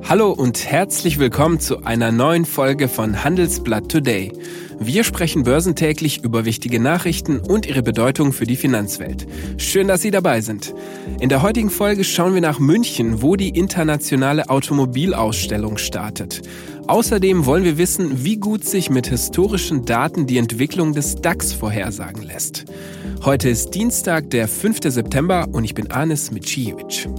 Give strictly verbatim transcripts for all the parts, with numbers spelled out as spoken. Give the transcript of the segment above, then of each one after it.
Hallo und herzlich willkommen zu einer neuen Folge von Handelsblatt Today. Wir sprechen börsentäglich über wichtige Nachrichten und ihre Bedeutung für die Finanzwelt. Schön, dass Sie dabei sind. In der heutigen Folge schauen wir nach München, wo die internationale Automobilausstellung startet. Außerdem wollen wir wissen, wie gut sich mit historischen Daten die Entwicklung des DAX vorhersagen lässt. Heute ist Dienstag, der fünfte September und ich bin Anis Micijevic.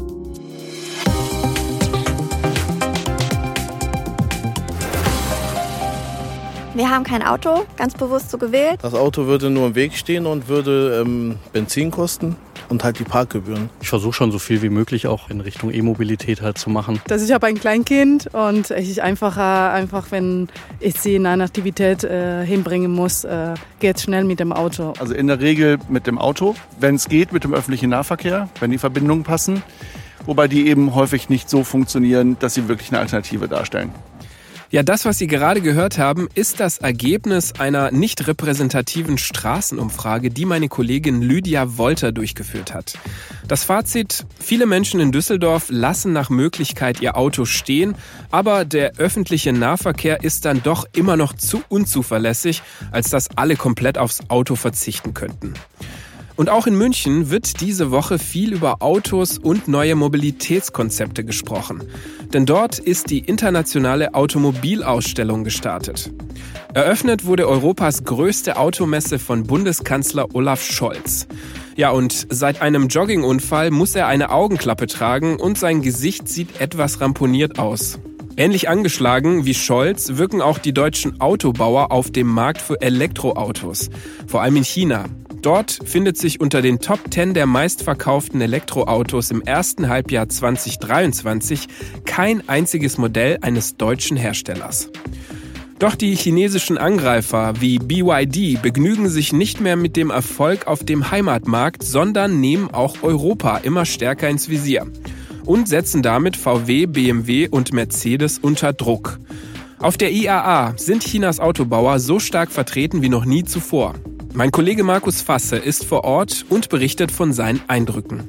Wir haben kein Auto, ganz bewusst so gewählt. Das Auto würde nur im Weg stehen und würde ähm, Benzin kosten und halt die Parkgebühren. Ich versuche schon so viel wie möglich auch in Richtung E-Mobilität halt zu machen. Das ich habe ein Kleinkind und es ist einfacher, einfach wenn ich sie in eine Aktivität äh, hinbringen muss, äh, geht es schnell mit dem Auto. Also in der Regel mit dem Auto, wenn es geht mit dem öffentlichen Nahverkehr, wenn die Verbindungen passen, wobei die eben häufig nicht so funktionieren, dass sie wirklich eine Alternative darstellen. Ja, das, was Sie gerade gehört haben, ist das Ergebnis einer nicht repräsentativen Straßenumfrage, die meine Kollegin Lydia Wolter durchgeführt hat. Das Fazit: Viele Menschen in Düsseldorf lassen nach Möglichkeit ihr Auto stehen, aber der öffentliche Nahverkehr ist dann doch immer noch zu unzuverlässig, als dass alle komplett aufs Auto verzichten könnten. Und auch in München wird diese Woche viel über Autos und neue Mobilitätskonzepte gesprochen. Denn dort ist die internationale Automobilausstellung gestartet. Eröffnet wurde Europas größte Automesse von Bundeskanzler Olaf Scholz. Ja, und seit einem Joggingunfall muss er eine Augenklappe tragen und sein Gesicht sieht etwas ramponiert aus. Ähnlich angeschlagen wie Scholz wirken auch die deutschen Autobauer auf dem Markt für Elektroautos, vor allem in China. Dort findet sich unter den Top zehn der meistverkauften Elektroautos im ersten Halbjahr zwanzig dreiundzwanzig kein einziges Modell eines deutschen Herstellers. Doch die chinesischen Angreifer wie B Y D begnügen sich nicht mehr mit dem Erfolg auf dem Heimatmarkt, sondern nehmen auch Europa immer stärker ins Visier und setzen damit V W, B M W und Mercedes unter Druck. Auf der I A A sind Chinas Autobauer so stark vertreten wie noch nie zuvor. Mein Kollege Markus Fasse ist vor Ort und berichtet von seinen Eindrücken.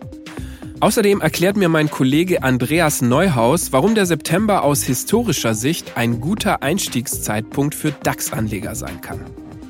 Außerdem erklärt mir mein Kollege Andreas Neuhaus, warum der September aus historischer Sicht ein guter Einstiegszeitpunkt für DAX-Anleger sein kann.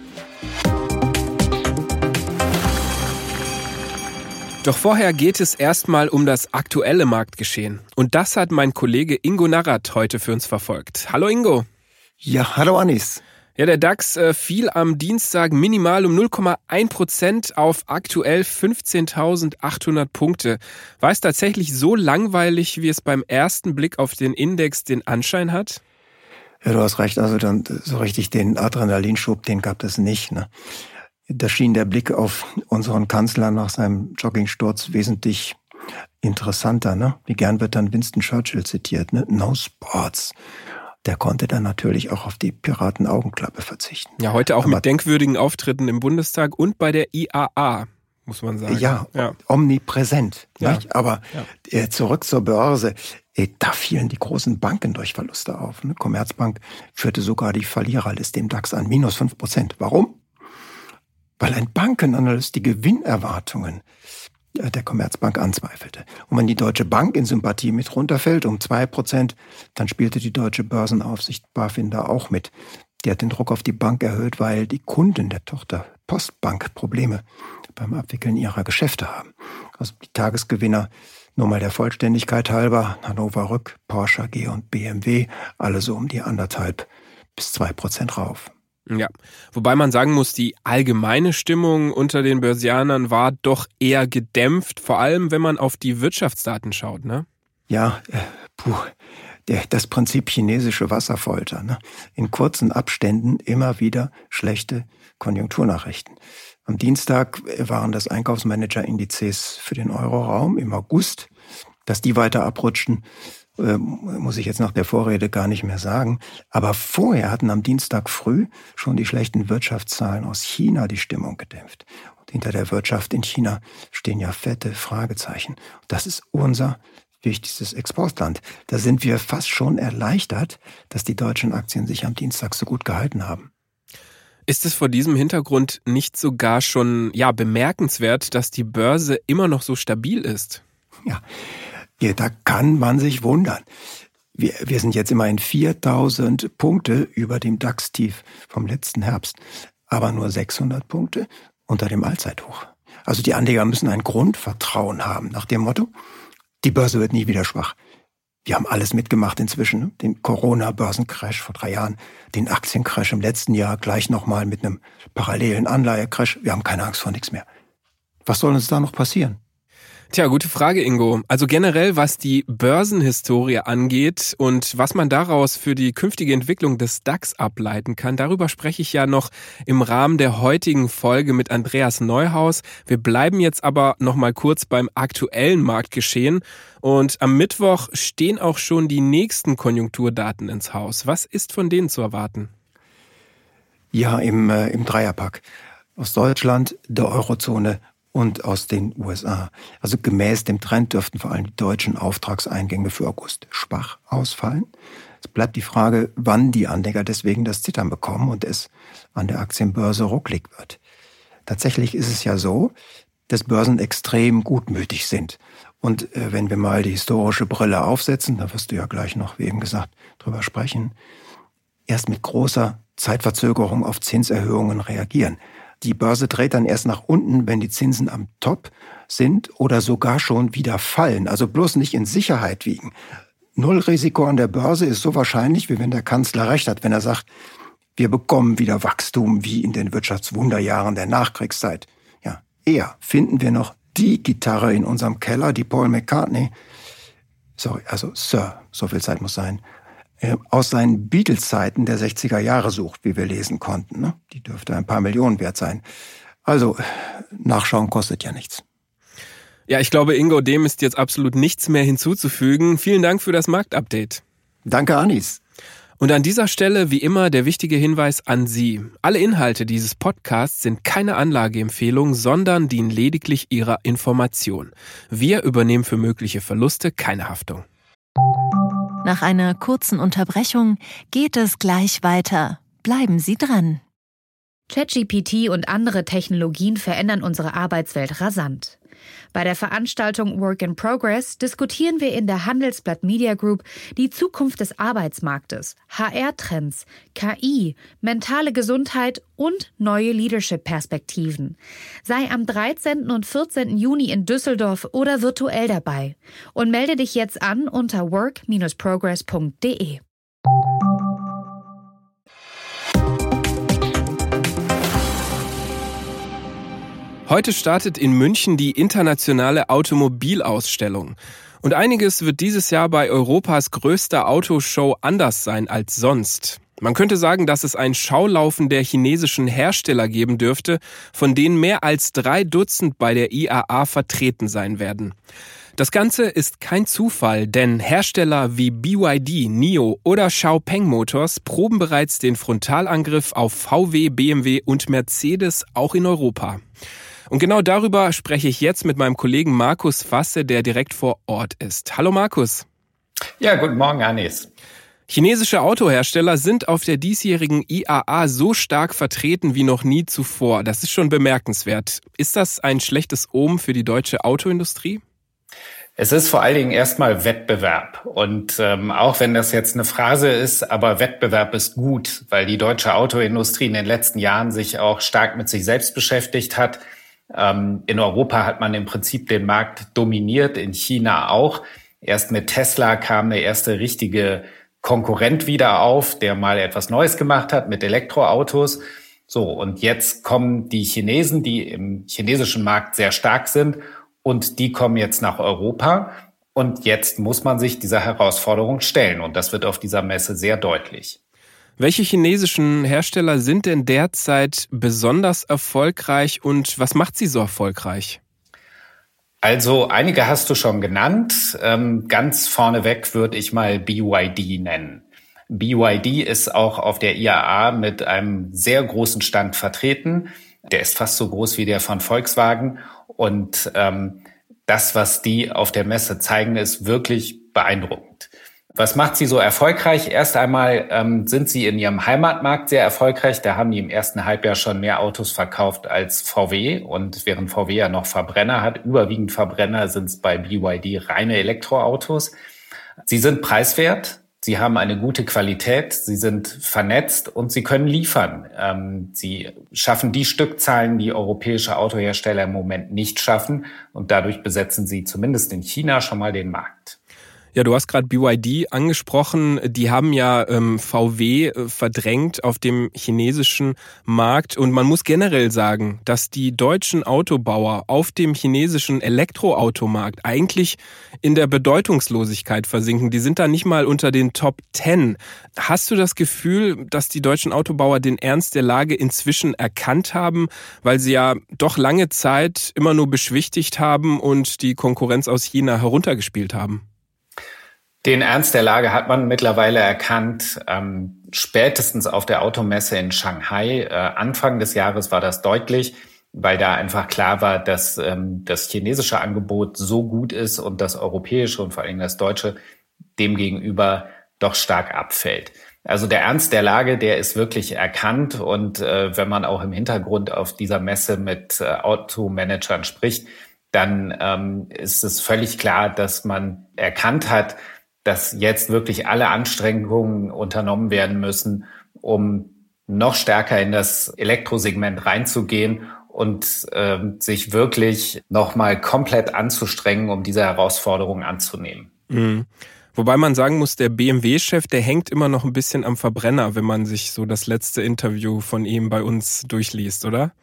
Doch vorher geht es erstmal um das aktuelle Marktgeschehen. Und das hat mein Kollege Ingo Narrat heute für uns verfolgt. Hallo Ingo. Ja, hallo Anis. Ja, der DAX äh, fiel am Dienstag minimal um null Komma eins Prozent auf aktuell fünfzehntausendachthundert Punkte. War es tatsächlich so langweilig, wie es beim ersten Blick auf den Index den Anschein hat? Ja, du hast recht, also dann so richtig den Adrenalinschub, den gab es nicht, ne? Da schien der Blick auf unseren Kanzler nach seinem Joggingsturz wesentlich interessanter, ne? Wie gern wird dann Winston Churchill zitiert, ne? No sports. Der konnte dann natürlich auch auf die Piraten-Augenklappe verzichten. Ja, heute auch Aber mit denkwürdigen Auftritten im Bundestag und bei der I A A, muss man sagen. Ja, ja. omnipräsent. Ja. Nicht? Aber ja. zurück zur Börse. Da fielen die großen Banken durch Verluste auf. Ne? Commerzbank führte sogar die Verliererliste im DAX an, minus fünf Prozent. Warum? Weil ein Bankenanalyst die Gewinnerwartungen der Commerzbank anzweifelte. Und wenn die Deutsche Bank in Sympathie mit runterfällt um zwei Prozent, dann spielte die Deutsche Börsenaufsicht BaFin da auch mit. Die hat den Druck auf die Bank erhöht, weil die Kunden der Tochter Postbank Probleme beim Abwickeln ihrer Geschäfte haben. Also die Tagesgewinner, nur mal der Vollständigkeit halber, Hannover Rück, Porsche A G und B M W, alle so um die anderthalb bis zwei Prozent rauf. Ja, wobei man sagen muss, die allgemeine Stimmung unter den Börsianern war doch eher gedämpft, vor allem wenn man auf die Wirtschaftsdaten schaut, ne? Ja, äh, puh, der, das Prinzip chinesische Wasserfolter, ne? In kurzen Abständen immer wieder schlechte Konjunkturnachrichten. Am Dienstag waren das Einkaufsmanager-Indizes für den Euroraum im August, dass die weiter abrutschten, muss ich jetzt nach der Vorrede gar nicht mehr sagen. Aber vorher hatten am Dienstag früh schon die schlechten Wirtschaftszahlen aus China die Stimmung gedämpft. Und hinter der Wirtschaft in China stehen ja fette Fragezeichen. Das ist unser wichtigstes Exportland. Da sind wir fast schon erleichtert, dass die deutschen Aktien sich am Dienstag so gut gehalten haben. Ist es vor diesem Hintergrund nicht sogar schon ja bemerkenswert, dass die Börse immer noch so stabil ist? Ja, Ja, da kann man sich wundern. Wir, wir sind jetzt immerhin viertausend Punkte über dem DAX-Tief vom letzten Herbst, aber nur sechshundert Punkte unter dem Allzeithoch. Also die Anleger müssen ein Grundvertrauen haben nach dem Motto, die Börse wird nie wieder schwach. Wir haben alles mitgemacht inzwischen, den Corona-Börsencrash vor drei Jahren, den Aktiencrash im letzten Jahr, gleich nochmal mit einem parallelen Anleihecrash. Wir haben keine Angst vor nichts mehr. Was soll uns da noch passieren? Tja, gute Frage, Ingo. Also generell, was die Börsenhistorie angeht und was man daraus für die künftige Entwicklung des DAX ableiten kann, darüber spreche ich ja noch im Rahmen der heutigen Folge mit Andreas Neuhaus. Wir bleiben jetzt aber noch mal kurz beim aktuellen Marktgeschehen. Und am Mittwoch stehen auch schon die nächsten Konjunkturdaten ins Haus. Was ist von denen zu erwarten? Ja, im, äh, im Dreierpack. Aus Deutschland, der Eurozone und aus den U S A. Also gemäß dem Trend dürften vor allem die deutschen Auftragseingänge für August schwach ausfallen. Es bleibt die Frage, wann die Anleger deswegen das Zittern bekommen und es an der Aktienbörse rucklig wird. Tatsächlich ist es ja so, dass Börsen extrem gutmütig sind. Und äh, wenn wir mal die historische Brille aufsetzen, da wirst du ja gleich noch, wie eben gesagt, drüber sprechen, erst mit großer Zeitverzögerung auf Zinserhöhungen reagieren. Die Börse dreht dann erst nach unten, wenn die Zinsen am Top sind oder sogar schon wieder fallen. Also bloß nicht in Sicherheit wiegen. Nullrisiko an der Börse ist so wahrscheinlich, wie wenn der Kanzler recht hat, wenn er sagt, wir bekommen wieder Wachstum wie in den Wirtschaftswunderjahren der Nachkriegszeit. Ja, eher finden wir noch die Gitarre in unserem Keller, die Paul McCartney, sorry, also Sir, so viel Zeit muss sein, aus seinen Beatles-Zeiten der sechziger Jahre sucht, wie wir lesen konnten. Ne? Die dürfte ein paar Millionen wert sein. Also, nachschauen kostet ja nichts. Ja, ich glaube, Ingo, dem ist jetzt absolut nichts mehr hinzuzufügen. Vielen Dank für das Marktupdate. Danke, Anis. Und an dieser Stelle, wie immer, der wichtige Hinweis an Sie. Alle Inhalte dieses Podcasts sind keine Anlageempfehlung, sondern dienen lediglich Ihrer Information. Wir übernehmen für mögliche Verluste keine Haftung. Nach einer kurzen Unterbrechung geht es gleich weiter. Bleiben Sie dran. ChatGPT und andere Technologien verändern unsere Arbeitswelt rasant. Bei der Veranstaltung Work in Progress diskutieren wir in der Handelsblatt Media Group die Zukunft des Arbeitsmarktes, H R-Trends, K I, mentale Gesundheit und neue Leadership-Perspektiven. Sei am dreizehnten und vierzehnten Juni in Düsseldorf oder virtuell dabei und melde dich jetzt an unter work dash progress punkt de. Heute startet in München die internationale Automobilausstellung. Und einiges wird dieses Jahr bei Europas größter Autoshow anders sein als sonst. Man könnte sagen, dass es ein Schaulaufen der chinesischen Hersteller geben dürfte, von denen mehr als drei Dutzend bei der I A A vertreten sein werden. Das Ganze ist kein Zufall, denn Hersteller wie B Y D, NIO oder Xiaopeng Motors proben bereits den Frontalangriff auf V W, B M W und Mercedes auch in Europa. Und genau darüber spreche ich jetzt mit meinem Kollegen Markus Fasse, der direkt vor Ort ist. Hallo Markus. Ja, guten Morgen, Anis. Chinesische Autohersteller sind auf der diesjährigen I A A so stark vertreten wie noch nie zuvor. Das ist schon bemerkenswert. Ist das ein schlechtes Omen für die deutsche Autoindustrie? Es ist vor allen Dingen erstmal Wettbewerb. Und ähm, auch wenn das jetzt eine Phrase ist, aber Wettbewerb ist gut, weil die deutsche Autoindustrie in den letzten Jahren sich auch stark mit sich selbst beschäftigt hat. Ähm, in Europa hat man im Prinzip den Markt dominiert, in China auch. Erst mit Tesla kam der erste richtige Konkurrent wieder auf, der mal etwas Neues gemacht hat mit Elektroautos. So, und jetzt kommen die Chinesen, die im chinesischen Markt sehr stark sind, und die kommen jetzt nach Europa. Und jetzt muss man sich dieser Herausforderung stellen. Und das wird auf dieser Messe sehr deutlich. Welche chinesischen Hersteller sind denn derzeit besonders erfolgreich und was macht sie so erfolgreich? Also einige hast du schon genannt. Ähm, ganz vorneweg würde ich mal B Y D nennen. B Y D ist auch auf der I A A mit einem sehr großen Stand vertreten. Der ist fast so groß wie der von Volkswagen. Und ähm, das, was die auf der Messe zeigen, ist wirklich beeindruckend. Was macht sie so erfolgreich? Erst einmal ähm, sind sie in ihrem Heimatmarkt sehr erfolgreich. Da haben die im ersten Halbjahr schon mehr Autos verkauft als V W. Und während V W ja noch Verbrenner hat, überwiegend Verbrenner, sind es bei B Y D reine Elektroautos. Sie sind preiswert, sie haben eine gute Qualität, sie sind vernetzt und sie können liefern. Ähm, sie schaffen die Stückzahlen, die europäische Autohersteller im Moment nicht schaffen. Und dadurch besetzen sie zumindest in China schon mal den Markt. Ja, du hast gerade B Y D angesprochen. Die haben ja ähm, V W äh, verdrängt auf dem chinesischen Markt. Und man muss generell sagen, dass die deutschen Autobauer auf dem chinesischen Elektroautomarkt eigentlich in der Bedeutungslosigkeit versinken. Die sind da nicht mal unter den Top Ten. Hast du das Gefühl, dass die deutschen Autobauer den Ernst der Lage inzwischen erkannt haben, weil sie ja doch lange Zeit immer nur beschwichtigt haben und die Konkurrenz aus China heruntergespielt haben? Den Ernst der Lage hat man mittlerweile erkannt. Ähm, spätestens auf der Automesse in Shanghai, äh, Anfang des Jahres war das deutlich, weil da einfach klar war, dass ähm, das chinesische Angebot so gut ist und das europäische und vor allem das deutsche demgegenüber doch stark abfällt. Also der Ernst der Lage, der ist wirklich erkannt. Und äh, wenn man auch im Hintergrund auf dieser Messe mit äh, Automanagern spricht, dann ähm, ist es völlig klar, dass man erkannt hat, dass jetzt wirklich alle Anstrengungen unternommen werden müssen, um noch stärker in das Elektrosegment reinzugehen und äh, sich wirklich nochmal komplett anzustrengen, um diese Herausforderung anzunehmen. Mhm. Wobei man sagen muss, der B M W-Chef, der hängt immer noch ein bisschen am Verbrenner, wenn man sich so das letzte Interview von ihm bei uns durchliest, oder?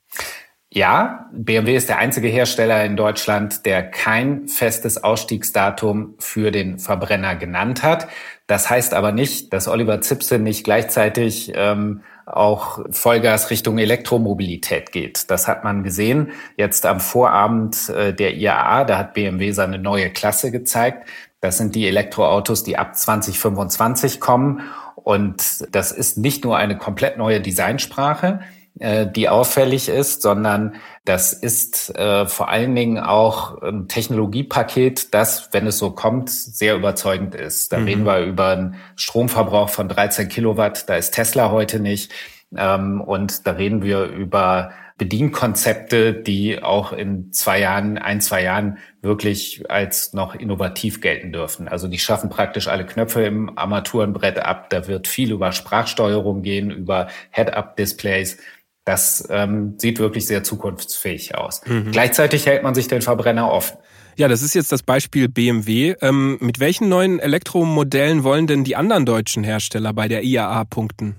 Ja, B M W ist der einzige Hersteller in Deutschland, der kein festes Ausstiegsdatum für den Verbrenner genannt hat. Das heißt aber nicht, dass Oliver Zipse nicht gleichzeitig ähm, auch Vollgas Richtung Elektromobilität geht. Das hat man gesehen jetzt am Vorabend äh, der I A A. Da hat B M W seine neue Klasse gezeigt. Das sind die Elektroautos, die ab zwanzig fünfundzwanzig kommen. Und das ist nicht nur eine komplett neue Designsprache, die auffällig ist, sondern das ist äh, vor allen Dingen auch ein Technologiepaket, das, wenn es so kommt, sehr überzeugend ist. Da mhm. reden wir über einen Stromverbrauch von dreizehn Kilowatt, da ist Tesla heute nicht. Ähm, und da reden wir über Bedienkonzepte, die auch in zwei Jahren, ein, zwei Jahren wirklich als noch innovativ gelten dürfen. Also die schaffen praktisch alle Knöpfe im Armaturenbrett ab. Da wird viel über Sprachsteuerung gehen, über Head-Up-Displays. Das ähm, sieht wirklich sehr zukunftsfähig aus. Mhm. Gleichzeitig hält man sich den Verbrenner offen. Ja, das ist jetzt das Beispiel B M W. Ähm, mit welchen neuen Elektromodellen wollen denn die anderen deutschen Hersteller bei der I A A punkten?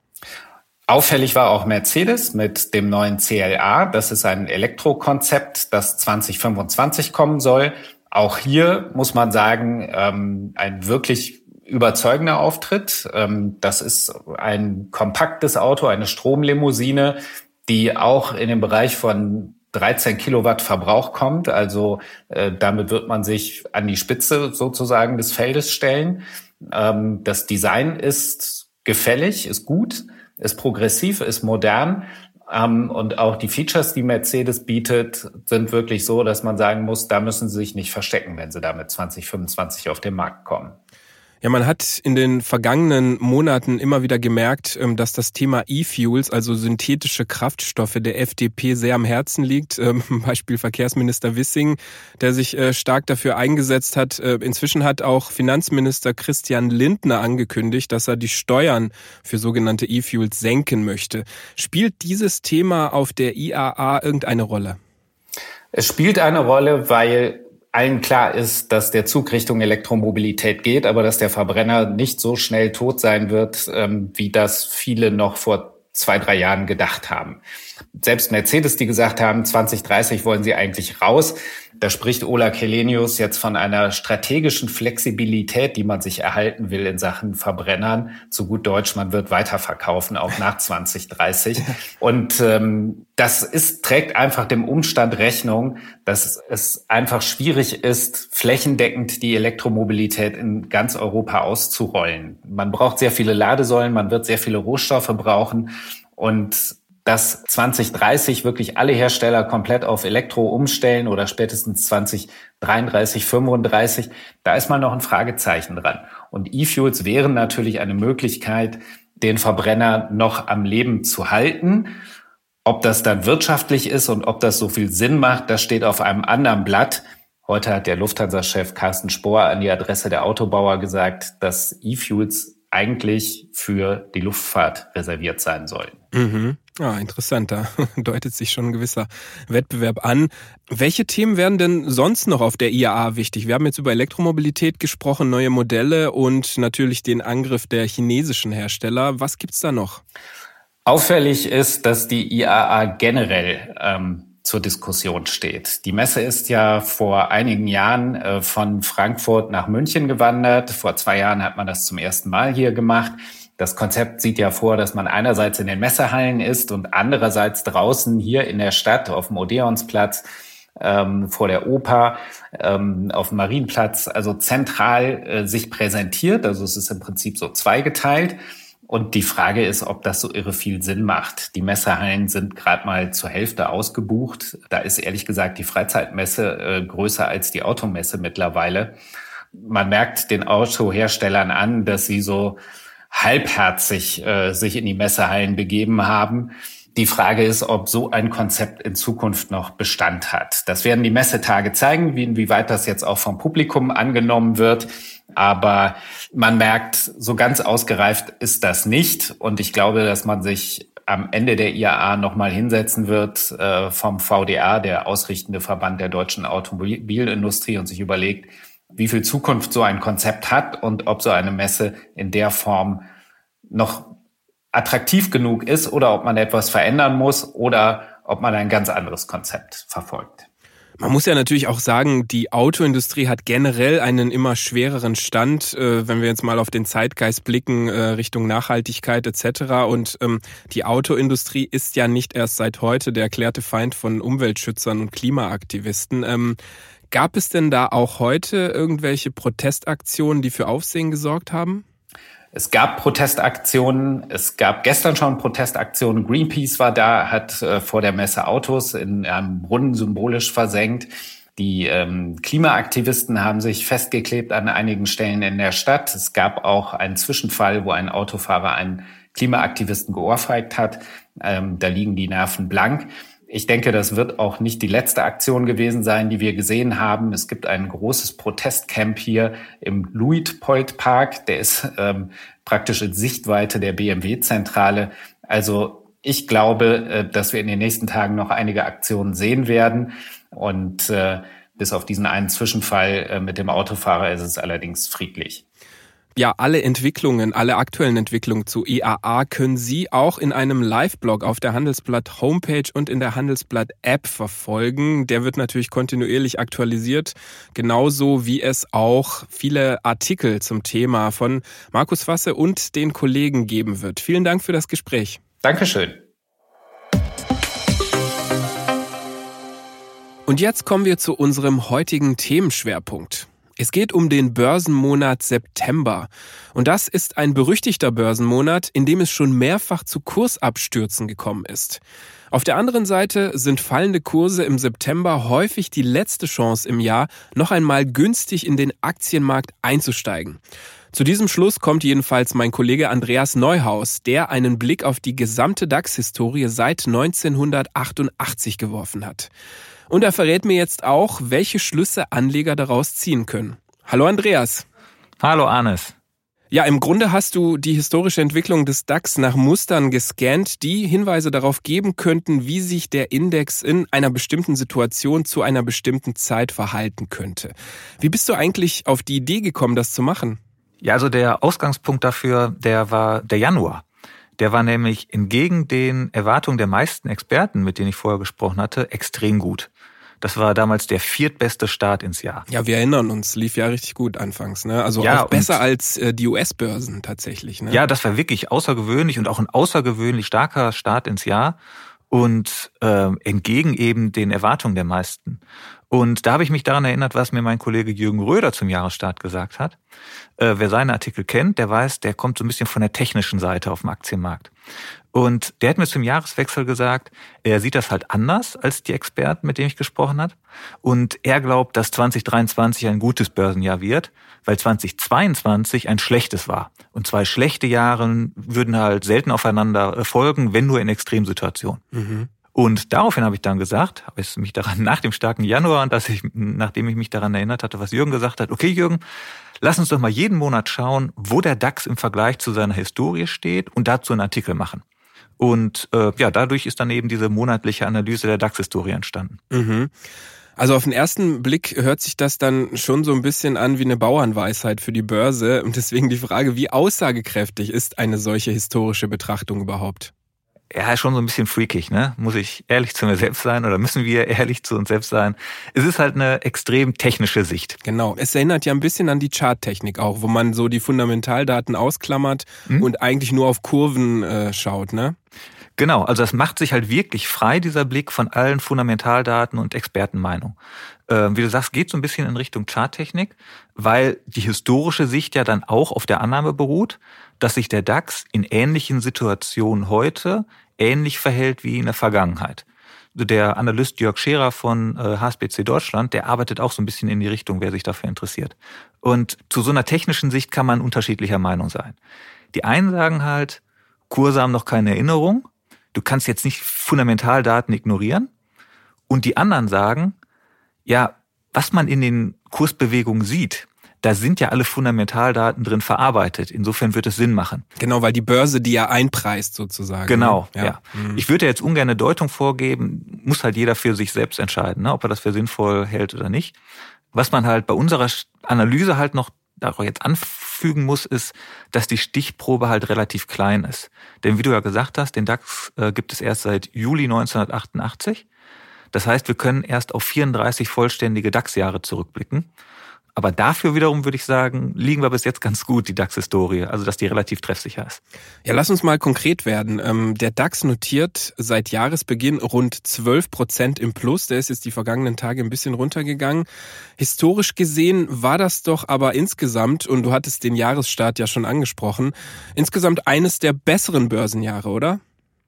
Auffällig war auch Mercedes mit dem neuen C L A. Das ist ein Elektrokonzept, das zwanzig fünfundzwanzig kommen soll. Auch hier muss man sagen, ähm, ein wirklich überzeugender Auftritt. Ähm, das ist ein kompaktes Auto, eine Stromlimousine, die auch in den Bereich von dreizehn Kilowatt Verbrauch kommt. Also äh, damit wird man sich an die Spitze sozusagen des Feldes stellen. Ähm, das Design ist gefällig, ist gut, ist progressiv, ist modern. Ähm, und auch die Features, die Mercedes bietet, sind wirklich so, dass man sagen muss, da müssen sie sich nicht verstecken, wenn sie da mit zwanzig fünfundzwanzig auf den Markt kommen. Ja, man hat in den vergangenen Monaten immer wieder gemerkt, dass das Thema E-Fuels, also synthetische Kraftstoffe, der F D P sehr am Herzen liegt. Beispiel Verkehrsminister Wissing, der sich stark dafür eingesetzt hat. Inzwischen hat auch Finanzminister Christian Lindner angekündigt, dass er die Steuern für sogenannte E-Fuels senken möchte. Spielt dieses Thema auf der I A A irgendeine Rolle? Es spielt eine Rolle, weil allen klar ist, dass der Zug Richtung Elektromobilität geht, aber dass der Verbrenner nicht so schnell tot sein wird, ähm, wie das viele noch vor zwei, drei Jahren gedacht haben. Selbst Mercedes, die gesagt haben, zwanzig dreißig wollen sie eigentlich raus. Da spricht Ola Källenius jetzt von einer strategischen Flexibilität, die man sich erhalten will in Sachen Verbrennern. Zu gut Deutsch, man wird weiterverkaufen, auch nach zwanzig dreißig. Und ähm, das ist, trägt einfach dem Umstand Rechnung, dass es einfach schwierig ist, flächendeckend die Elektromobilität in ganz Europa auszurollen. Man braucht sehr viele Ladesäulen, man wird sehr viele Rohstoffe brauchen. Und dass zwanzig dreißig wirklich alle Hersteller komplett auf Elektro umstellen oder spätestens zwanzig dreiunddreißig, fünfunddreißig, da ist mal noch ein Fragezeichen dran. Und E-Fuels wären natürlich eine Möglichkeit, den Verbrenner noch am Leben zu halten. Ob das dann wirtschaftlich ist und ob das so viel Sinn macht, das steht auf einem anderen Blatt. Heute hat der Lufthansa-Chef Carsten Spohr an die Adresse der Autobauer gesagt, dass E-Fuels eigentlich für die Luftfahrt reserviert sein sollen. Mhm. Ja, interessant, da deutet sich schon ein gewisser Wettbewerb an. Welche Themen werden denn sonst noch auf der I A A wichtig? Wir haben jetzt über Elektromobilität gesprochen, neue Modelle und natürlich den Angriff der chinesischen Hersteller. Was gibt's da noch? Auffällig ist, dass die I A A generell ähm, zur Diskussion steht. Die Messe ist ja vor einigen Jahren äh, von Frankfurt nach München gewandert. Vor zwei Jahren hat man das zum ersten Mal hier gemacht. Das Konzept sieht ja vor, dass man einerseits in den Messehallen ist und andererseits draußen hier in der Stadt auf dem Odeonsplatz, ähm, vor der Oper, ähm, auf dem Marienplatz, also zentral äh, sich präsentiert. Also es ist im Prinzip so zweigeteilt. Und die Frage ist, ob das so irre viel Sinn macht. Die Messehallen sind gerade mal zur Hälfte ausgebucht. Da ist ehrlich gesagt die Freizeitmesse äh, größer als die Automesse mittlerweile. Man merkt den Autoherstellern an, dass sie so halbherzig äh, sich in die Messehallen begeben haben. Die Frage ist, ob so ein Konzept in Zukunft noch Bestand hat. Das werden die Messetage zeigen, wie inwieweit das jetzt auch vom Publikum angenommen wird. Aber man merkt, so ganz ausgereift ist das nicht. Und ich glaube, dass man sich am Ende der I A A nochmal hinsetzen wird äh, vom V D A, der ausrichtende Verband der deutschen Automobilindustrie, und sich überlegt, wie viel Zukunft so ein Konzept hat und ob so eine Messe in der Form noch attraktiv genug ist oder ob man etwas verändern muss oder ob man ein ganz anderes Konzept verfolgt. Man muss ja natürlich auch sagen, die Autoindustrie hat generell einen immer schwereren Stand, äh, wenn wir jetzt mal auf den Zeitgeist blicken, äh, Richtung Nachhaltigkeit et cetera. Und ähm, die Autoindustrie ist ja nicht erst seit heute der erklärte Feind von Umweltschützern und Klimaaktivisten. Ähm, Gab es denn da auch heute irgendwelche Protestaktionen, die für Aufsehen gesorgt haben? Es gab Protestaktionen. Es gab gestern schon Protestaktionen. Greenpeace war da, hat äh, vor der Messe Autos in einem Brunnen symbolisch versenkt. Die ähm, Klimaaktivisten haben sich festgeklebt an einigen Stellen in der Stadt. Es gab auch einen Zwischenfall, wo ein Autofahrer einen Klimaaktivisten geohrfeigt hat. Ähm, da liegen die Nerven blank. Ich denke, das wird auch nicht die letzte Aktion gewesen sein, die wir gesehen haben. Es gibt ein großes Protestcamp hier im Luitpold-Park. Der ist ähm, praktisch in Sichtweite der B M W-Zentrale. Also ich glaube, äh, dass wir in den nächsten Tagen noch einige Aktionen sehen werden. Und äh, bis auf diesen einen Zwischenfall äh, mit dem Autofahrer ist es allerdings friedlich. Ja, alle Entwicklungen, alle aktuellen Entwicklungen zu I A A können Sie auch in einem Live-Blog auf der Handelsblatt Homepage und in der Handelsblatt App verfolgen. Der wird natürlich kontinuierlich aktualisiert, genauso wie es auch viele Artikel zum Thema von Markus Wasse und den Kollegen geben wird. Vielen Dank für das Gespräch. Dankeschön. Und jetzt kommen wir zu unserem heutigen Themenschwerpunkt. Es geht um den Börsenmonat September. Und das ist ein berüchtigter Börsenmonat, in dem es schon mehrfach zu Kursabstürzen gekommen ist. Auf der anderen Seite sind fallende Kurse im September häufig die letzte Chance im Jahr, noch einmal günstig in den Aktienmarkt einzusteigen. Zu diesem Schluss kommt jedenfalls mein Kollege Andreas Neuhaus, der einen Blick auf die gesamte DAX-Historie seit neunzehnhundertachtundachtzig geworfen hat. Und er verrät mir jetzt auch, welche Schlüsse Anleger daraus ziehen können. Hallo Andreas. Hallo Arnes. Ja, im Grunde hast du die historische Entwicklung des DAX nach Mustern gescannt, die Hinweise darauf geben könnten, wie sich der Index in einer bestimmten Situation zu einer bestimmten Zeit verhalten könnte. Wie bist du eigentlich auf die Idee gekommen, das zu machen? Ja, also der Ausgangspunkt dafür, der war der Januar. Der war nämlich entgegen den Erwartungen der meisten Experten, mit denen ich vorher gesprochen hatte, extrem gut. Das war damals der viertbeste Start ins Jahr. Ja, wir erinnern uns, lief ja richtig gut anfangs, ne? Also ja, auch besser als äh, die U S-Börsen tatsächlich, ne? Ja, das war wirklich außergewöhnlich und auch ein außergewöhnlich starker Start ins Jahr und äh, entgegen eben den Erwartungen der meisten. Und da habe ich mich daran erinnert, was mir mein Kollege Jürgen Röder zum Jahresstart gesagt hat. Äh, wer seine Artikel kennt, der weiß, der kommt so ein bisschen von der technischen Seite auf dem Aktienmarkt. Und der hat mir zum Jahreswechsel gesagt, er sieht das halt anders als die Experten, mit denen ich gesprochen habe. Und er glaubt, dass zwanzig dreiundzwanzig ein gutes Börsenjahr wird, weil zwanzig zweiundzwanzig ein schlechtes war. Und zwei schlechte Jahre würden halt selten aufeinander folgen, wenn nur in Extremsituationen. Mhm. Und daraufhin habe ich dann gesagt, habe ich mich daran nach dem starken Januar, dass ich, nachdem ich mich daran erinnert hatte, was Jürgen gesagt hat, okay Jürgen, lass uns doch mal jeden Monat schauen, wo der DAX im Vergleich zu seiner Historie steht und dazu einen Artikel machen. Und äh, ja, dadurch ist dann eben diese monatliche Analyse der DAX-Historie entstanden. Mhm. Also auf den ersten Blick hört sich das dann schon so ein bisschen an wie eine Bauernweisheit für die Börse. Und deswegen die Frage, wie aussagekräftig ist eine solche historische Betrachtung überhaupt? Ja, ist schon so ein bisschen freakig, ne? Muss ich ehrlich zu mir selbst sein oder müssen wir ehrlich zu uns selbst sein? Es ist halt eine extrem technische Sicht. Genau. Es erinnert ja ein bisschen an die Charttechnik auch, wo man so die Fundamentaldaten ausklammert hm? und eigentlich nur auf Kurven äh, schaut, ne? Genau. Also das macht sich halt wirklich frei, dieser Blick von allen Fundamentaldaten und Expertenmeinungen. Äh, wie du sagst, geht so ein bisschen in Richtung Charttechnik, weil die historische Sicht ja dann auch auf der Annahme beruht, dass sich der DAX in ähnlichen Situationen heute ähnlich verhält wie in der Vergangenheit. Der Analyst Jörg Scherer von H S B C Deutschland, der arbeitet auch so ein bisschen in die Richtung, wer sich dafür interessiert. Und zu so einer technischen Sicht kann man unterschiedlicher Meinung sein. Die einen sagen halt, Kurse haben noch keine Erinnerung, du kannst jetzt nicht Fundamentaldaten ignorieren. Und die anderen sagen, ja, was man in den Kursbewegungen sieht, da sind ja alle Fundamentaldaten drin verarbeitet. Insofern wird es Sinn machen. Genau, weil die Börse die ja einpreist sozusagen. Genau, ja. ja. Mhm. Ich würde ja jetzt ungern eine Deutung vorgeben, muss halt jeder für sich selbst entscheiden, ne, ob er das für sinnvoll hält oder nicht. Was man halt bei unserer Analyse halt noch da jetzt anfügen muss, ist, dass die Stichprobe halt relativ klein ist. Denn wie du ja gesagt hast, den DAX äh, gibt es erst seit Juli neunzehnhundertachtundachtzig. Das heißt, wir können erst auf vierunddreißig vollständige DAX-Jahre zurückblicken. Aber dafür wiederum würde ich sagen, liegen wir bis jetzt ganz gut, die DAX-Historie, also dass die relativ treffsicher ist. Ja, lass uns mal konkret werden. Ähm, der DAX notiert seit Jahresbeginn rund zwölf Prozent im Plus. Der ist jetzt die vergangenen Tage ein bisschen runtergegangen. Historisch gesehen war das doch aber insgesamt, und du hattest den Jahresstart ja schon angesprochen, insgesamt eines der besseren Börsenjahre, oder?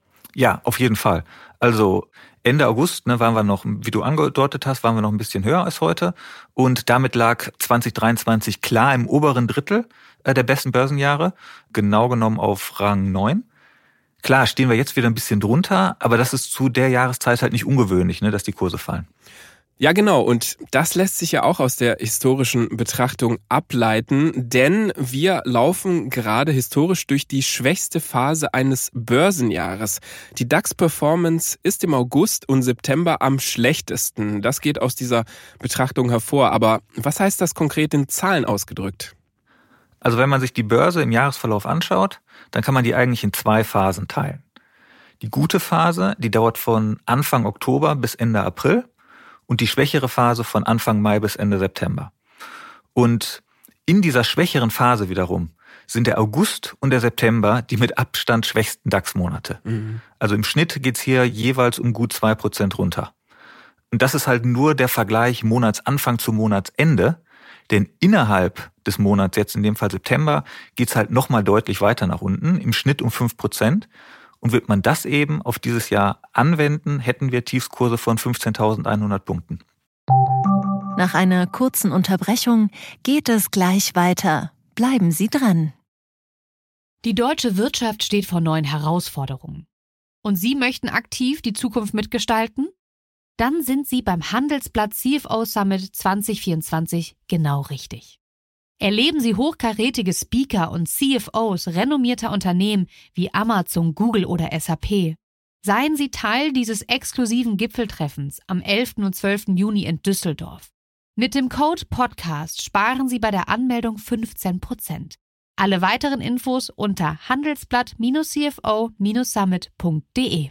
Ja, auf jeden Fall. Also Ende August ne, waren wir noch, wie du angedeutet hast, waren wir noch ein bisschen höher als heute. Und damit lag zwanzig dreiundzwanzig klar im oberen Drittel der besten Börsenjahre, genau genommen auf Rang neun. Klar, stehen wir jetzt wieder ein bisschen drunter, aber das ist zu der Jahreszeit halt nicht ungewöhnlich, ne, dass die Kurse fallen. Ja, genau. Und das lässt sich ja auch aus der historischen Betrachtung ableiten, denn wir laufen gerade historisch durch die schwächste Phase eines Börsenjahres. Die DAX-Performance ist im August und September am schlechtesten. Das geht aus dieser Betrachtung hervor. Aber was heißt das konkret in Zahlen ausgedrückt? Also wenn man sich die Börse im Jahresverlauf anschaut, dann kann man die eigentlich in zwei Phasen teilen. Die gute Phase, die dauert von Anfang Oktober bis Ende April. Und die schwächere Phase von Anfang Mai bis Ende September. Und in dieser schwächeren Phase wiederum sind der August und der September die mit Abstand schwächsten DAX-Monate. Mhm. Also im Schnitt geht's hier jeweils um gut zwei Prozent runter. Und das ist halt nur der Vergleich Monatsanfang zu Monatsende. Denn innerhalb des Monats, jetzt in dem Fall September, geht's halt nochmal deutlich weiter nach unten, im Schnitt um fünf Prozent. Und wird man das eben auf dieses Jahr anwenden, hätten wir Tiefskurse von fünfzehntausendeinhundert Punkten. Nach einer kurzen Unterbrechung geht es gleich weiter. Bleiben Sie dran. Die deutsche Wirtschaft steht vor neuen Herausforderungen. Und Sie möchten aktiv die Zukunft mitgestalten? Dann sind Sie beim Handelsblatt C F O Summit zwanzig vierundzwanzig genau richtig. Erleben Sie hochkarätige Speaker und C F Os renommierter Unternehmen wie Amazon, Google oder S A P. Seien Sie Teil dieses exklusiven Gipfeltreffens am elften und zwölften Juni in Düsseldorf. Mit dem Code Podcast sparen Sie bei der Anmeldung fünfzehn Prozent. Alle weiteren Infos unter handelsblatt C F O Summit punkt de.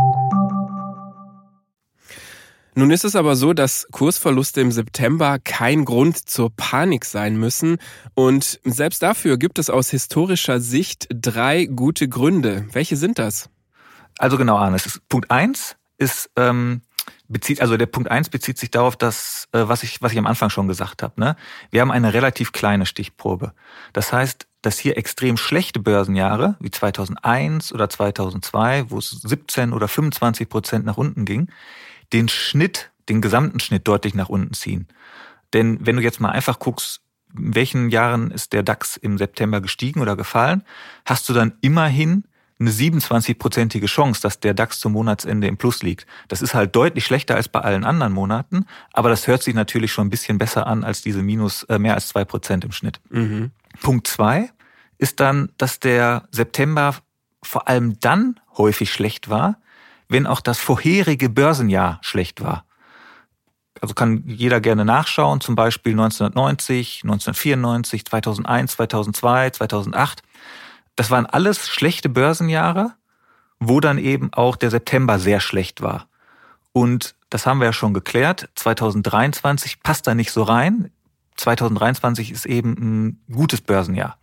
Nun ist es aber so, dass Kursverluste im September kein Grund zur Panik sein müssen. Und selbst dafür gibt es aus historischer Sicht drei gute Gründe. Welche sind das? Also genau, Arne. Punkt eins ist, ähm, bezieht, also der Punkt eins bezieht sich darauf, dass, was ich, was ich am Anfang schon gesagt habe, ne? Wir haben eine relativ kleine Stichprobe. Das heißt, dass hier extrem schlechte Börsenjahre, wie zweitausendeins oder zweitausendzwei, wo es siebzehn oder fünfundzwanzig Prozent nach unten ging, den Schnitt, den gesamten Schnitt deutlich nach unten ziehen. Denn wenn du jetzt mal einfach guckst, in welchen Jahren ist der DAX im September gestiegen oder gefallen, hast du dann immerhin eine siebenundzwanzig-prozentige Chance, dass der DAX zum Monatsende im Plus liegt. Das ist halt deutlich schlechter als bei allen anderen Monaten, aber das hört sich natürlich schon ein bisschen besser an als diese minus äh, mehr als zwei Prozent im Schnitt. Mhm. Punkt zwei ist dann, dass der September vor allem dann häufig schlecht war, wenn auch das vorherige Börsenjahr schlecht war. Also kann jeder gerne nachschauen, zum Beispiel neunzehnhundertneunzig, neunzehnhundertvierundneunzig, zweitausendeins, zweitausendzwei, zweitausendacht. Das waren alles schlechte Börsenjahre, wo dann eben auch der September sehr schlecht war. Und das haben wir ja schon geklärt, zweitausenddreiundzwanzig passt da nicht so rein. zweitausenddreiundzwanzig ist eben ein gutes Börsenjahr.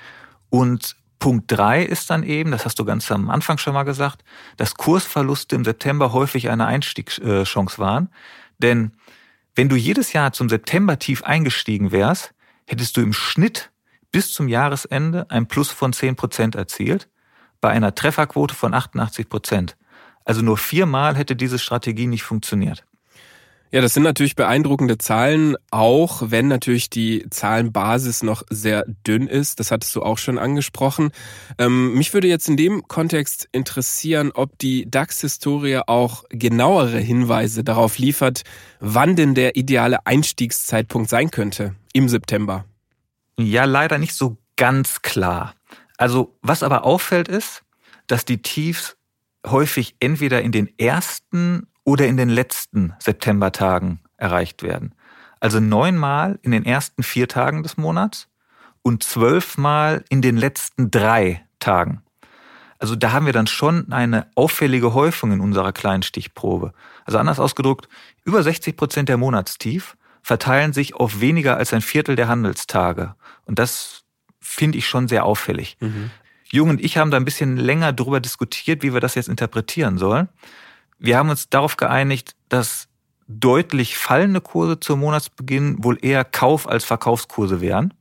Und Punkt drei ist dann eben, das hast du ganz am Anfang schon mal gesagt, dass Kursverluste im September häufig eine Einstiegschance waren. Denn wenn du jedes Jahr zum September tief eingestiegen wärst, hättest du im Schnitt bis zum Jahresende ein Plus von zehn Prozent erzielt, bei einer Trefferquote von achtundachtzig Prozent. Also nur viermal hätte diese Strategie nicht funktioniert. Ja, das sind natürlich beeindruckende Zahlen, auch wenn natürlich die Zahlenbasis noch sehr dünn ist. Das hattest du auch schon angesprochen. Ähm, mich würde jetzt in dem Kontext interessieren, ob die DAX-Historie auch genauere Hinweise darauf liefert, wann denn der ideale Einstiegszeitpunkt sein könnte im September. Ja, leider nicht so ganz klar. Also was aber auffällt ist, dass die Tiefs häufig entweder in den ersten oder in den letzten Septembertagen erreicht werden. Also neunmal in den ersten vier Tagen des Monats und zwölfmal in den letzten drei Tagen. Also da haben wir dann schon eine auffällige Häufung in unserer kleinen Stichprobe. Also anders ausgedrückt, über sechzig Prozent der Monatstief verteilen sich auf weniger als ein Viertel der Handelstage. Und das finde ich schon sehr auffällig. Mhm. Jung und ich haben da ein bisschen länger darüber diskutiert, wie wir das jetzt interpretieren sollen. Wir haben uns darauf geeinigt, dass deutlich fallende Kurse zum Monatsbeginn wohl eher Kauf- als Verkaufskurse wären.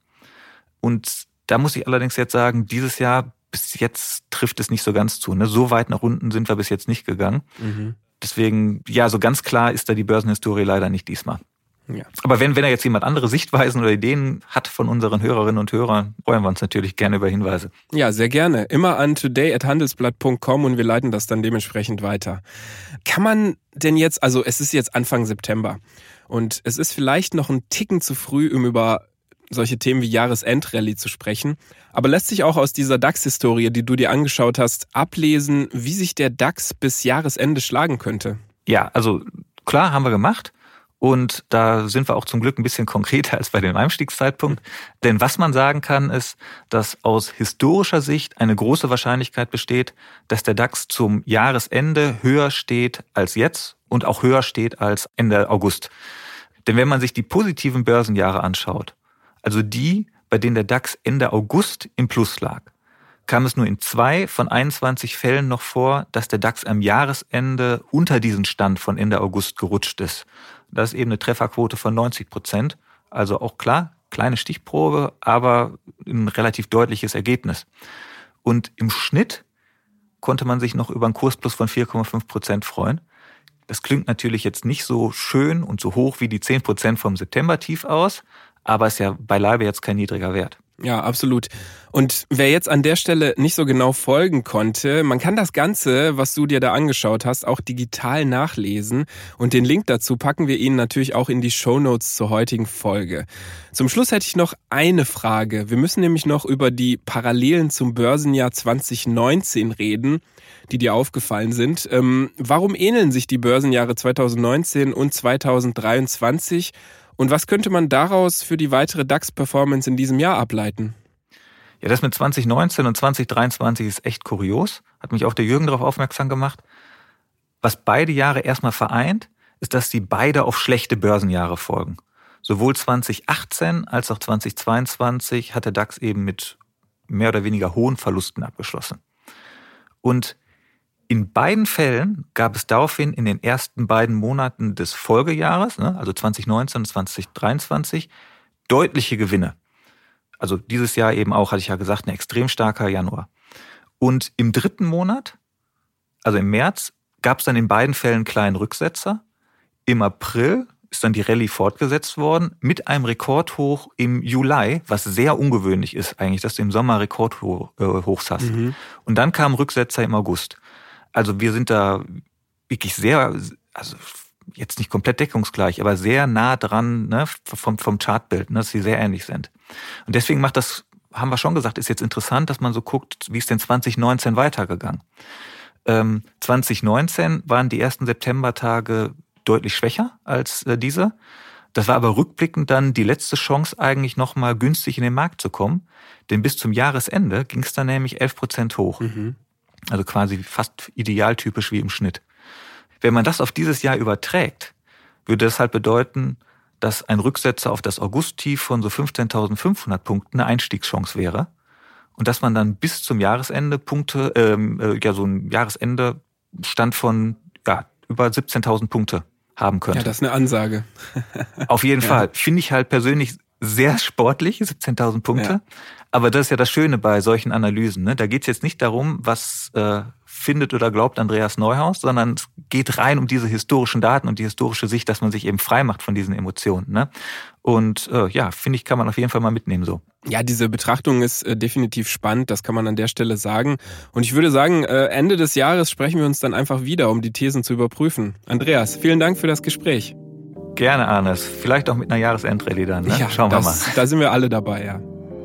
Und da muss ich allerdings jetzt sagen, dieses Jahr bis jetzt trifft es nicht so ganz zu. Ne? So weit nach unten sind wir bis jetzt nicht gegangen. Mhm. Deswegen, ja, so ganz klar ist da die Börsenhistorie leider nicht diesmal. Ja. Aber wenn, wenn er jetzt jemand andere Sichtweisen oder Ideen hat von unseren Hörerinnen und Hörern, freuen wir uns natürlich gerne über Hinweise. Ja, sehr gerne. Immer an today at handelsblatt punkt com und wir leiten das dann dementsprechend weiter. Kann man denn jetzt, also es ist jetzt Anfang September und es ist vielleicht noch ein Ticken zu früh, um über solche Themen wie Jahresendrallye zu sprechen, aber lässt sich auch aus dieser DAX-Historie, die du dir angeschaut hast, ablesen, wie sich der DAX bis Jahresende schlagen könnte? Ja, also klar, haben wir gemacht. Und da sind wir auch zum Glück ein bisschen konkreter als bei dem Einstiegszeitpunkt. Denn was man sagen kann, ist, dass aus historischer Sicht eine große Wahrscheinlichkeit besteht, dass der DAX zum Jahresende höher steht als jetzt und auch höher steht als Ende August. Denn wenn man sich die positiven Börsenjahre anschaut, also die, bei denen der DAX Ende August im Plus lag, kam es nur in zwei von einundzwanzig Fällen noch vor, dass der DAX am Jahresende unter diesen Stand von Ende August gerutscht ist. Das ist eben eine Trefferquote von neunzig Prozent. Also auch klar, kleine Stichprobe, aber ein relativ deutliches Ergebnis. Und im Schnitt konnte man sich noch über einen Kursplus von vier Komma fünf Prozent freuen. Das klingt natürlich jetzt nicht so schön und so hoch wie die zehn Prozent vom September-Tief aus, aber ist ja beileibe jetzt kein niedriger Wert. Ja, absolut. Und wer jetzt an der Stelle nicht so genau folgen konnte, man kann das Ganze, was du dir da angeschaut hast, auch digital nachlesen. Und den Link dazu packen wir Ihnen natürlich auch in die Shownotes zur heutigen Folge. Zum Schluss hätte ich noch eine Frage. Wir müssen nämlich noch über die Parallelen zum Börsenjahr zwanzig neunzehn reden, die dir aufgefallen sind. Ähm, warum ähneln sich die Börsenjahre zweitausendneunzehn und zweitausenddreiundzwanzig? Und was könnte man daraus für die weitere DAX-Performance in diesem Jahr ableiten? Ja, das mit zwanzig neunzehn und zwanzig dreiundzwanzig ist echt kurios. Hat mich auch der Jürgen darauf aufmerksam gemacht. Was beide Jahre erstmal vereint, ist, dass sie beide auf schlechte Börsenjahre folgen. Sowohl zwanzig achtzehn als auch zwanzig zweiundzwanzig hat der DAX eben mit mehr oder weniger hohen Verlusten abgeschlossen. Und In beiden Fällen gab es daraufhin in den ersten beiden Monaten des Folgejahres, also zwanzig neunzehn und zwanzig dreiundzwanzig, deutliche Gewinne. Also dieses Jahr eben auch, hatte ich ja gesagt, ein extrem starker Januar. Und im dritten Monat, also im März, gab es dann in beiden Fällen einen kleinen Rücksetzer. Im April ist dann die Rallye fortgesetzt worden mit einem Rekordhoch im Juli, was sehr ungewöhnlich ist eigentlich, dass du im Sommer Rekordhochs hast. Mhm. Und dann kam Rücksetzer im August. Also wir sind da wirklich sehr, also jetzt nicht komplett deckungsgleich, aber sehr nah dran, ne, vom, vom Chartbild, ne, dass sie sehr ähnlich sind. Und deswegen macht das, haben wir schon gesagt, ist jetzt interessant, dass man so guckt, wie ist denn zwanzig neunzehn weitergegangen. Ähm, zwanzig neunzehn waren die ersten Septembertage deutlich schwächer als äh, diese. Das war aber rückblickend dann die letzte Chance, eigentlich nochmal günstig in den Markt zu kommen. Denn bis zum Jahresende ging es dann nämlich elf Prozent hoch. Mhm. Also quasi fast idealtypisch wie im Schnitt. Wenn man das auf dieses Jahr überträgt, würde das halt bedeuten, dass ein Rücksetzer auf das August-Tief von so fünfzehntausendfünfhundert Punkten eine Einstiegschance wäre. Und dass man dann bis zum Jahresende Punkte, ähm, ja, so ein Jahresende Stand von ja, über siebzehntausend Punkte haben könnte. Ja, das ist eine Ansage. Auf jeden ja. Fall. Finde ich halt persönlich sehr sportlich, siebzehntausend Punkte. Ja. Aber das ist ja das Schöne bei solchen Analysen. Ne? Da geht es jetzt nicht darum, was äh, findet oder glaubt Andreas Neuhaus, sondern es geht rein um diese historischen Daten und die historische Sicht, dass man sich eben frei macht von diesen Emotionen. Ne? Und äh, ja, finde ich, kann man auf jeden Fall mal mitnehmen so. Ja, diese Betrachtung ist äh, definitiv spannend, das kann man an der Stelle sagen. Und ich würde sagen, äh, Ende des Jahres sprechen wir uns dann einfach wieder, um die Thesen zu überprüfen. Andreas, vielen Dank für das Gespräch. Gerne, Arnes. Vielleicht auch mit einer Jahresendrallye dann. Ne? Ja, schauen wir das, mal. Da sind wir alle dabei, ja.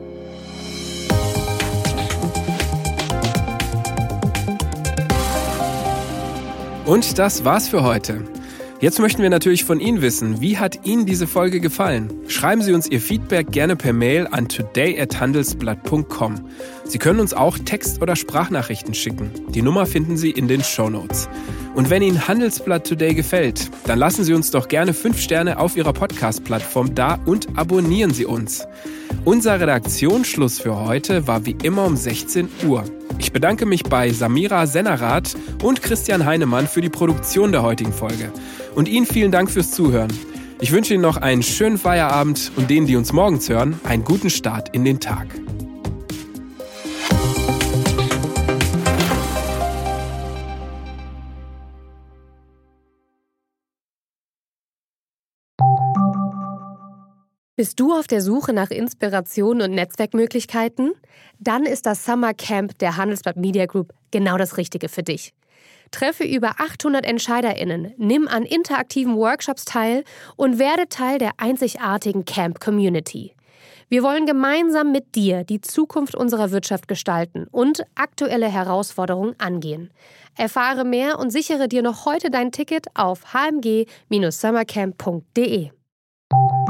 Und das war's für heute. Jetzt möchten wir natürlich von Ihnen wissen, wie hat Ihnen diese Folge gefallen? Schreiben Sie uns Ihr Feedback gerne per Mail an today at handelsblatt punkt com. Sie können uns auch Text- oder Sprachnachrichten schicken. Die Nummer finden Sie in den Shownotes. Und wenn Ihnen Handelsblatt Today gefällt, dann lassen Sie uns doch gerne fünf Sterne auf Ihrer Podcast-Plattform da und abonnieren Sie uns. Unser Redaktionsschluss für heute war wie immer um sechzehn Uhr. Ich bedanke mich bei Samira Sennerath und Christian Heinemann für die Produktion der heutigen Folge. Und Ihnen vielen Dank fürs Zuhören. Ich wünsche Ihnen noch einen schönen Feierabend und denen, die uns morgens hören, einen guten Start in den Tag. Bist du auf der Suche nach Inspiration und Netzwerkmöglichkeiten? Dann ist das Summer Camp der Handelsblatt Media Group genau das Richtige für dich. Treffe über achthundert EntscheiderInnen, nimm an interaktiven Workshops teil und werde Teil der einzigartigen Camp-Community. Wir wollen gemeinsam mit dir die Zukunft unserer Wirtschaft gestalten und aktuelle Herausforderungen angehen. Erfahre mehr und sichere dir noch heute dein Ticket auf h m g Bindestrich summercamp punkt d e.